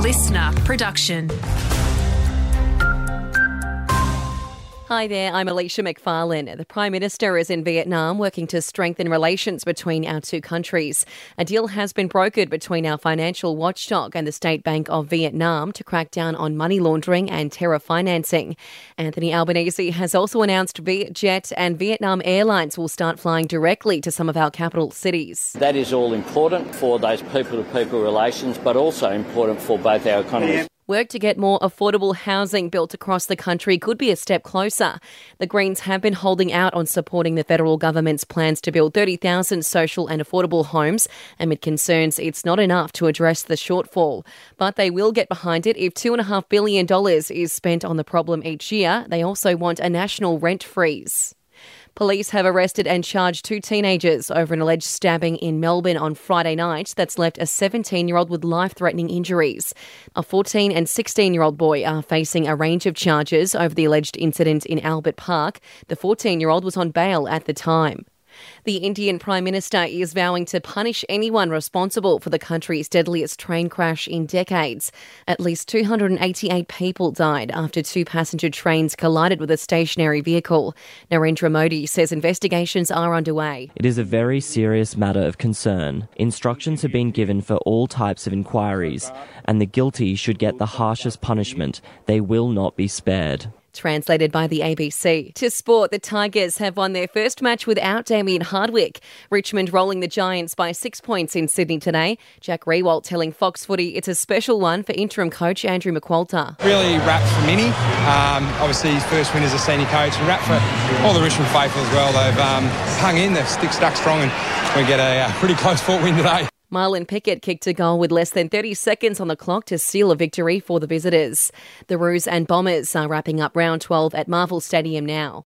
listener production. Hi there, I'm Alicia McFarlane. The Prime Minister is in Vietnam working to strengthen relations between our two countries. A deal has been brokered between our financial watchdog and the State Bank of Vietnam to crack down on money laundering and terror financing. Anthony Albanese has also announced Vietjet and Vietnam Airlines will start flying directly to some of our capital cities. That is all important for those people-to-people relations, but also important for both our economies. Work to get more affordable housing built across the country could be a step closer. The Greens have been holding out on supporting the federal government's plans to build 30,000 social and affordable homes amid concerns it's not enough to address the shortfall. But they will get behind it if $2.5 billion is spent on the problem each year. They also want a national rent freeze. Police have arrested and charged two teenagers over an alleged stabbing in Melbourne on Friday night that's left a 17-year-old with life-threatening injuries. A 14 and 16-year-old boy are facing a range of charges over the alleged incident in Albert Park. The 14-year-old was on bail at the time. The Indian Prime Minister is vowing to punish anyone responsible for the country's deadliest train crash in decades. At least 288 people died after two passenger trains collided with a stationary vehicle. Narendra Modi says investigations are underway. It is a very serious matter of concern. Instructions have been given for all types of inquiries, and the guilty should get the harshest punishment. They will not be spared. Translated by the ABC. To sport, the Tigers have won their first match without Damien Hardwick. Richmond rolling the Giants by 6 points in Sydney today. Jack Riewoldt telling Fox Footy it's a special one for interim coach Andrew McQualter. Really wrapped for Minnie. Obviously his first win as a senior coach, and wrapped for all the Richmond faithful as well. They've hung in, they've stuck strong, and we get a pretty close fought win today. Marlon Pickett kicked a goal with less than 30 seconds on the clock to seal a victory for the visitors. The Roos and Bombers are wrapping up round 12 at Marvel Stadium now.